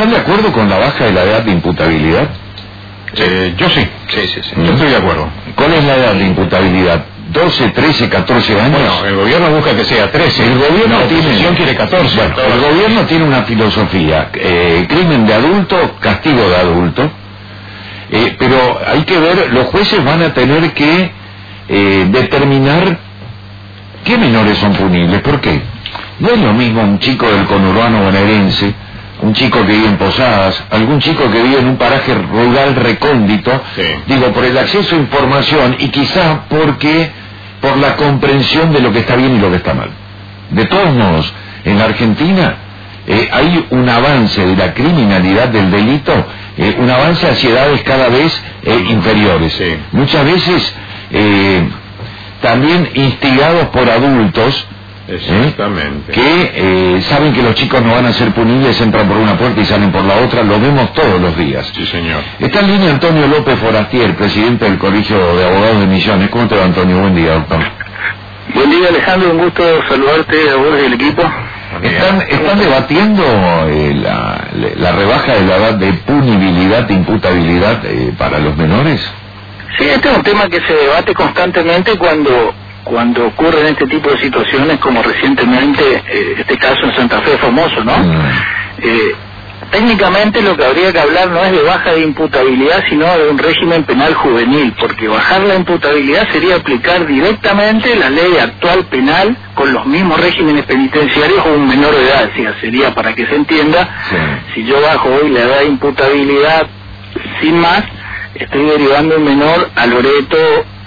¿Están de acuerdo con la baja de la edad de imputabilidad? Yo sí. Sí. Yo estoy de acuerdo. ¿Cuál es la edad de imputabilidad? ¿12, 13, 14 años? Bueno, el gobierno busca que sea 13. El gobierno la oposición quiere 14. Bueno, el gobierno tiene una filosofía, crimen de adulto, castigo de adulto, pero hay que ver, los jueces van a tener que determinar qué menores son punibles. ¿Por qué? No es lo mismo un chico del conurbano bonaerense, un chico que vive en Posadas, algún chico que vive en un paraje rural recóndito, digo, por el acceso a información y quizá por la comprensión de lo que está bien y lo que está mal. De todos modos, en la Argentina hay un avance de la criminalidad del delito, un avance hacia edades cada vez inferiores. Muchas veces también instigados por adultos, exactamente, que saben que los chicos no van a ser punibles, entran por una puerta y salen por la otra. Lo vemos todos los días. Sí, señor. Está en línea Antonio López Forastier, presidente del Colegio de Abogados de Misiones. ¿Cómo te va, Antonio? Buen día, doctor. Buen día, Alejandro, un gusto saludarte a vos y al equipo. ¿Están debatiendo la rebaja de la edad de punibilidad, de imputabilidad para los menores? Sí, este es un tema que se debate constantemente cuando ocurren este tipo de situaciones, como recientemente este caso en Santa Fe famoso, ¿no? Técnicamente lo que habría que hablar no es de baja de imputabilidad, sino de un régimen penal juvenil, porque bajar la imputabilidad sería aplicar directamente la ley actual penal con los mismos regímenes penitenciarios a un menor de edad. O sea, sería, para que se entienda, si yo bajo hoy la edad de imputabilidad sin más, estoy derivando un menor a Loreto,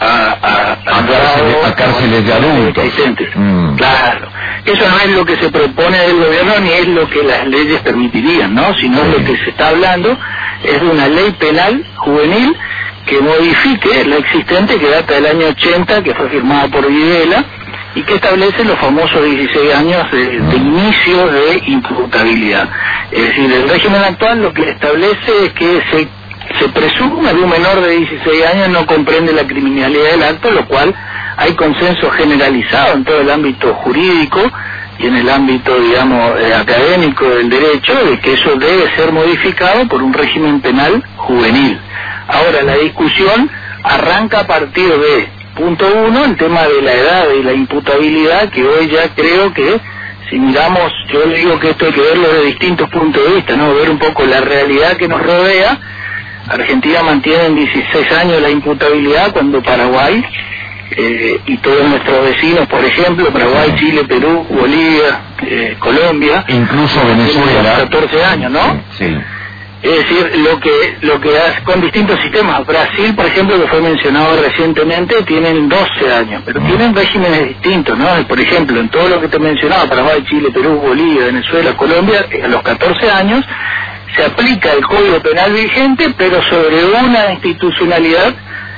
a cárceles de adultos. Claro, eso no es lo que se propone del gobierno ni es lo que las leyes permitirían, ¿no? Sino lo que se está hablando es de una ley penal juvenil que modifique la existente, que data del año 80, que fue firmada por Videla y que establece los famosos 16 años de inicio de imputabilidad. Es decir, el régimen actual lo que establece es que se presume que un menor de 16 años no comprende la criminalidad del acto, lo cual hay consenso generalizado en todo el ámbito jurídico y en el ámbito, digamos, académico del derecho, de que eso debe ser modificado por un régimen penal juvenil. Ahora, la discusión arranca a partir de, punto uno, el tema de la edad y la imputabilidad, que hoy ya creo que, si miramos, yo le digo que esto hay que verlo de distintos puntos de vista, ¿no? Ver un poco la realidad que nos rodea. Argentina mantiene en 16 años la imputabilidad, cuando Paraguay y todos nuestros vecinos, por ejemplo, Paraguay, Chile, Perú, Bolivia, Colombia, incluso Venezuela, 14 años, ¿no? Sí. Es decir, lo que hace con distintos sistemas. Brasil, por ejemplo, que fue mencionado recientemente, tienen 12 años, pero tienen regímenes distintos, ¿no? Por ejemplo, en todo lo que te mencionaba, Paraguay, Chile, Perú, Bolivia, Venezuela, Colombia, a los 14 años se aplica el Código Penal vigente, pero sobre una institucionalidad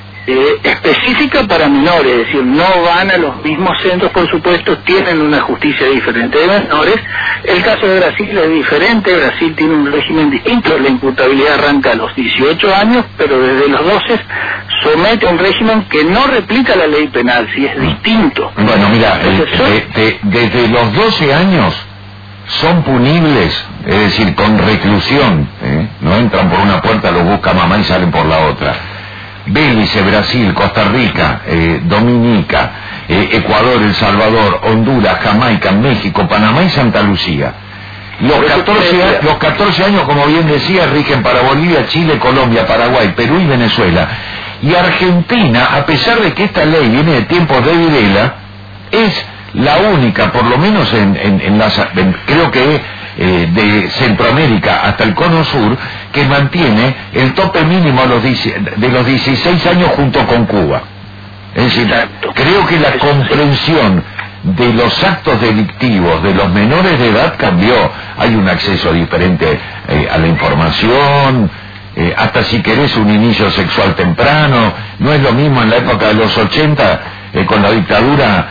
específica para menores, es decir, no van a los mismos centros, por supuesto, tienen una justicia diferente de menores. El caso de Brasil es diferente, Brasil tiene un régimen distinto, la imputabilidad arranca a los 18 años, pero desde los 12 somete a un régimen que no replica la ley penal, si es distinto. Bueno, mira, desde los 12 años son punibles, es decir, con reclusión, no entran por una puerta, los busca mamá y salen por la otra. Belice, Brasil, Costa Rica, Dominica, Ecuador, El Salvador, Honduras, Jamaica, México, Panamá y Santa Lucía. Los 14 años, como bien decía, rigen para Bolivia, Chile, Colombia, Paraguay, Perú y Venezuela. Y Argentina, a pesar de que esta ley viene de tiempos de Videla, es la única, por lo menos creo que de Centroamérica hasta el Cono Sur, que mantiene el tope mínimo de los 16 años junto con Cuba. Es decir, creo que la comprensión de los actos delictivos de los menores de edad cambió. Hay un acceso diferente a la información, hasta si querés un inicio sexual temprano. No es lo mismo en la época de los 80, con la dictadura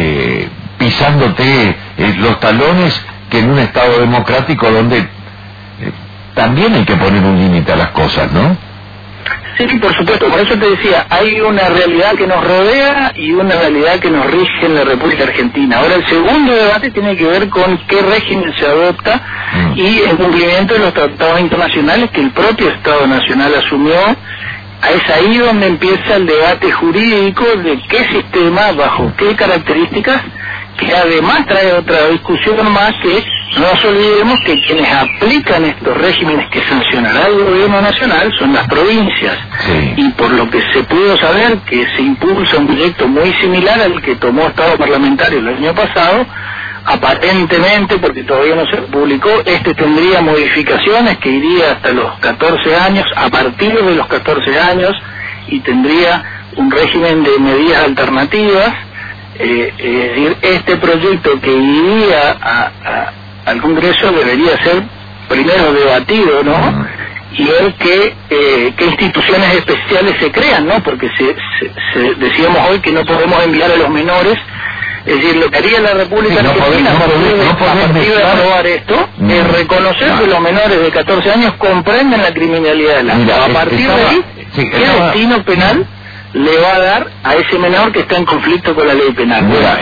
pisándote los talones, que en un Estado democrático donde también hay que poner un límite a las cosas, ¿no? Sí, por supuesto, por eso te decía, hay una realidad que nos rodea y una realidad que nos rige en la República Argentina. Ahora, el segundo debate tiene que ver con qué régimen se adopta y el cumplimiento de los tratados internacionales que el propio Estado Nacional asumió. Es ahí donde empieza el debate jurídico de qué sistema, bajo qué características, que además trae otra discusión más, que no nos olvidemos que quienes aplican estos regímenes que sancionará el gobierno nacional son las provincias. Sí. Y por lo que se pudo saber que se impulsa un proyecto muy similar al que tomó Estado Parlamentario el año pasado, aparentemente, porque todavía no se publicó, tendría modificaciones que iría hasta los 14 años, a partir de los 14 años, y tendría un régimen de medidas alternativas. Es decir, este proyecto que iría al Congreso debería ser primero debatido, ¿no? Y ver qué instituciones especiales se crean, ¿no? Porque decíamos hoy que no podemos enviar a los menores. Es decir, lo que haría la República Argentina a partir de aprobar esto es reconocer que los menores de 14 años comprenden la criminalidad del acto. A partir de ahí, ¿qué destino penal le va a dar a ese menor que está en conflicto con la ley penal?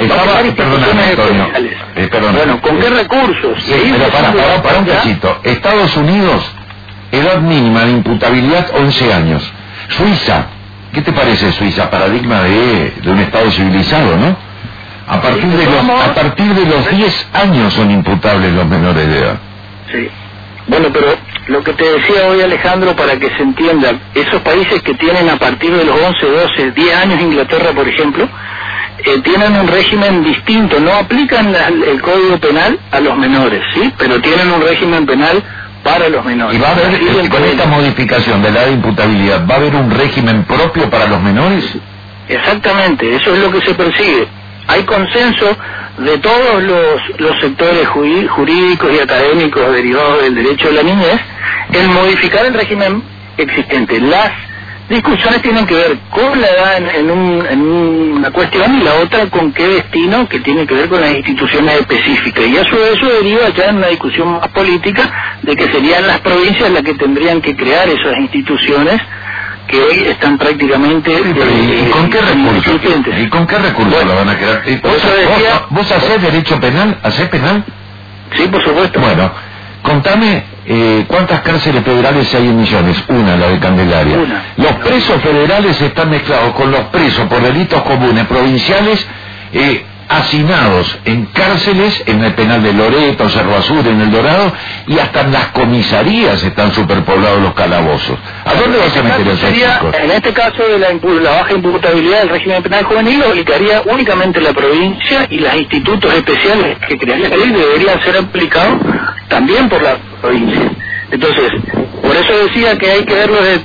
Bueno, ¿con qué recursos? Sí, pero para un cachito. Estados Unidos, edad mínima de imputabilidad 11 años. Suiza, ¿qué te parece Suiza? Paradigma de un Estado civilizado, ¿no? A partir de los 10 años son imputables los menores de edad. Sí. Bueno, pero lo que te decía hoy, Alejandro, para que se entienda, esos países que tienen a partir de los 11, 12, 10 años, Inglaterra, por ejemplo, tienen un régimen distinto, no aplican el Código Penal a los menores, ¿sí? Pero tienen un régimen penal para los menores. ¿Y va a haber, con esta modificación de la edad de imputabilidad, va a haber un régimen propio para los menores? Exactamente, eso es lo que se persigue. Hay consenso de todos los sectores jurídicos y académicos derivados del derecho de la niñez en modificar el régimen existente. Las discusiones tienen que ver con la edad en una cuestión y la otra con qué destino, que tiene que ver con las instituciones específicas. Y eso deriva ya en una discusión más política de que serían las provincias las que tendrían que crear esas instituciones que hoy están prácticamente... ¿Y con qué recursos? ¿Y con qué recursos lo van a crear? ¿Vos hacés derecho penal? ¿Hacés penal? Sí, por supuesto. Bueno, contame cuántas cárceles federales hay en Misiones. Una, la de Candelaria. Los presos federales están mezclados con los presos por delitos comunes provinciales hacinados en cárceles, en el penal de Loreto, Cerro Azul, en El Dorado, y hasta en las comisarías están superpoblados los calabozos. ¿A dónde vas a meter esos chicos? En este caso de la baja imputabilidad del régimen penal juvenil, lo aplicaría únicamente la provincia, y los institutos especiales que crearía la ley deberían ser aplicados también por la provincia. Entonces, por eso decía que hay que verlo de...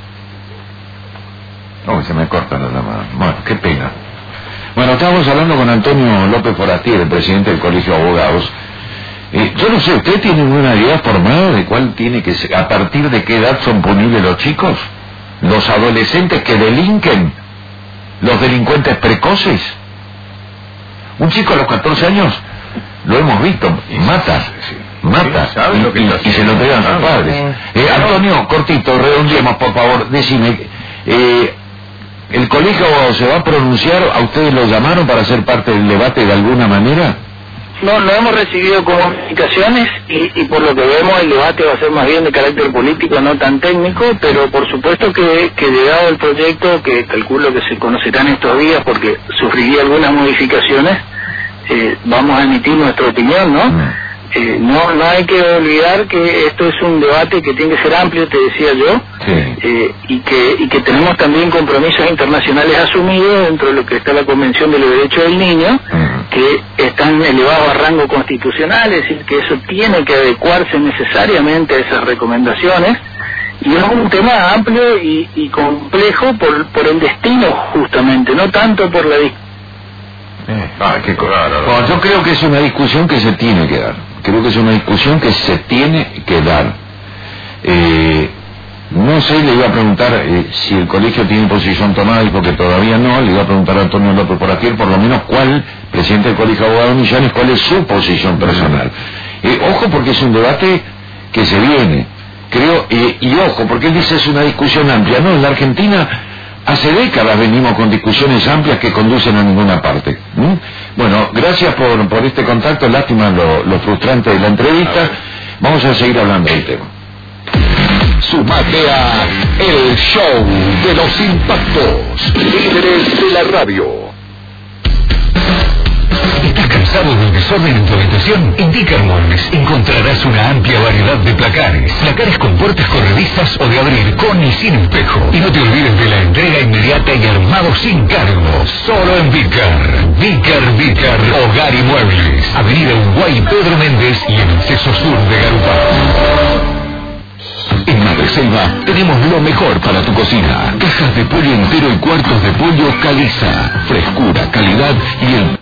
No, se me cortan las llamadas. Bueno, qué pena. Bueno, estábamos hablando con Antonio López Forastier, el presidente del Colegio de Abogados. Yo no sé, ¿usted tiene una idea formada de cuál tiene que ser, a partir de qué edad son punibles los chicos? ¿Los adolescentes que delinquen? ¿Los delincuentes precoces? Un chico a los 14 años, lo hemos visto, mata y se lo entregan a sus padres. Antonio, cortito, redondeemos, por favor, decime... ¿El colegio se va a pronunciar? ¿A ustedes lo llamaron para ser parte del debate de alguna manera? No hemos recibido comunicaciones y por lo que vemos el debate va a ser más bien de carácter político, no tan técnico, pero por supuesto que llegado el proyecto, que calculo que se conocerán estos días porque sufriría algunas modificaciones, vamos a emitir nuestra opinión, ¿no? No hay que olvidar que esto es un debate que tiene que ser amplio, te decía yo, sí. y que tenemos también compromisos internacionales asumidos dentro de lo que está la Convención de los Derechos del Niño, que están elevados a rango constitucional, es decir, que eso tiene que adecuarse necesariamente a esas recomendaciones, y es un tema amplio y complejo por el destino justamente, no tanto por la Bueno, yo creo que es una discusión que se tiene que dar. Creo que es una discusión que se tiene que dar. No sé, le iba a preguntar si el colegio tiene posición tomada, y porque todavía no, le iba a preguntar a Antonio López Forastier, por lo menos cuál, presidente del Colegio de Abogados de Misiones, cuál es su posición personal. Ojo, porque es un debate que se viene. Creo, Y ojo, porque él dice es una discusión amplia. No, en la Argentina hace décadas venimos con discusiones amplias que conducen a ninguna parte. Bueno, gracias por este contacto. Lástima lo frustrante de la entrevista. Vamos a seguir hablando del tema. Sumate a El Show de los Impactos, líderes de la radio. ¿Estás cansado del desorden en tu habitación? En Dickermans encontrarás una amplia variedad de placares. Placares con puertas corredizas o de abrir, con y sin espejo. Y no te olvides de la entrega inmediata y armado sin cargo. Solo en Vicar, Hogar y Muebles. Avenida Uruguay Pedro Méndez y en el acceso sur de Garupá. En Madreselva tenemos lo mejor para tu cocina. Cajas de pollo entero y cuartos de pollo Caliza. Frescura, calidad y el